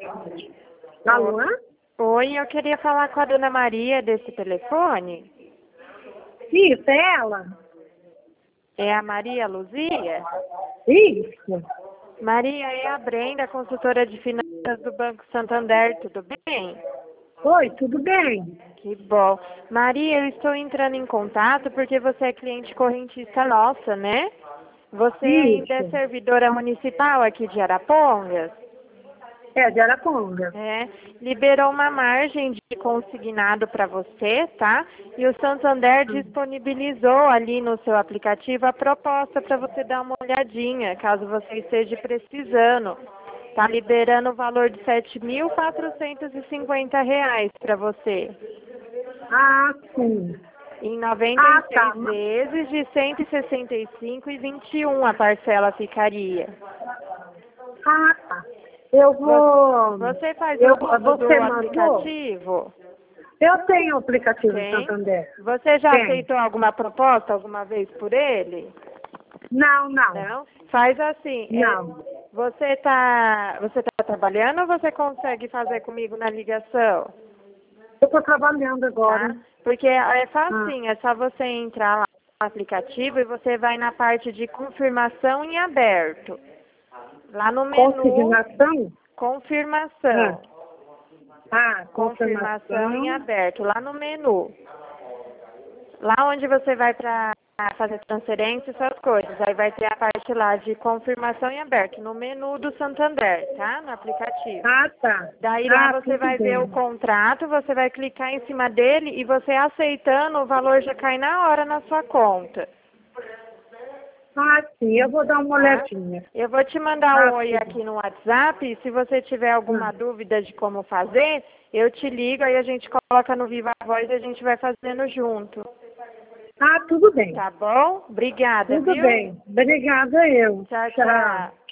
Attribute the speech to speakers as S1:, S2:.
S1: Alô?
S2: Oi, eu queria falar com a dona Maria desse telefone.
S1: Isso, é ela?
S2: É a Maria Luzia?
S1: Isso.
S2: Maria, é a Brenda, consultora de finanças do Banco Santander, tudo bem?
S1: Oi, tudo bem?
S2: Que bom. Maria, eu estou entrando em contato porque você é cliente correntista nossa, né? Você ainda é
S1: Isso.
S2: servidora municipal aqui de Arapongas?
S1: É de Araponga.
S2: É, liberou uma margem de consignado para você, tá? E o Santander disponibilizou ali no seu aplicativo a proposta para você dar uma olhadinha, caso você esteja precisando. Tá liberando o valor de R$ 7.450 para você.
S1: Ah, sim.
S2: Em
S1: Ah, tá.
S2: 96 vezes de 165,21 a parcela ficaria.
S1: Ah, tá. Eu vou...
S2: Você faz uso
S1: Você
S2: do
S1: mandou?
S2: aplicativo?
S1: Eu tenho o aplicativo do
S2: Tem.
S1: Santander.
S2: Você já
S1: Tem.
S2: aceitou alguma proposta alguma vez por ele?
S1: Não, não.
S2: Não? Faz assim.
S1: Não.
S2: Você tá trabalhando ou você consegue fazer comigo na ligação?
S1: Eu estou trabalhando agora.
S2: Tá? Porque é facinho, é só você entrar lá no aplicativo e você vai na parte de confirmação em aberto. Lá no menu,
S1: Consignação?
S2: confirmação. Confirmação em
S1: Confirmação.
S2: aberto, lá no menu. Lá onde você vai para fazer transferência e essas coisas. Aí vai ter a parte lá de confirmação em aberto, no menu do Santander, tá? No aplicativo.
S1: Ah, tá.
S2: Daí lá você
S1: tudo
S2: vai ver
S1: bem.
S2: o contrato, você vai clicar em cima dele e você aceitando, o valor já cai na hora na sua conta.
S1: Ah, sim, eu vou dar uma
S2: Tá?
S1: olhadinha.
S2: Eu vou te mandar um oi
S1: tudo.
S2: aqui no WhatsApp. E se você tiver alguma dúvida de como fazer, eu te ligo, aí a gente coloca no Viva Voz e a gente vai fazendo junto.
S1: Ah, tudo bem.
S2: Tá bom? Obrigada,
S1: Tudo
S2: viu?
S1: bem. Obrigada eu.
S2: Tchau, tchau.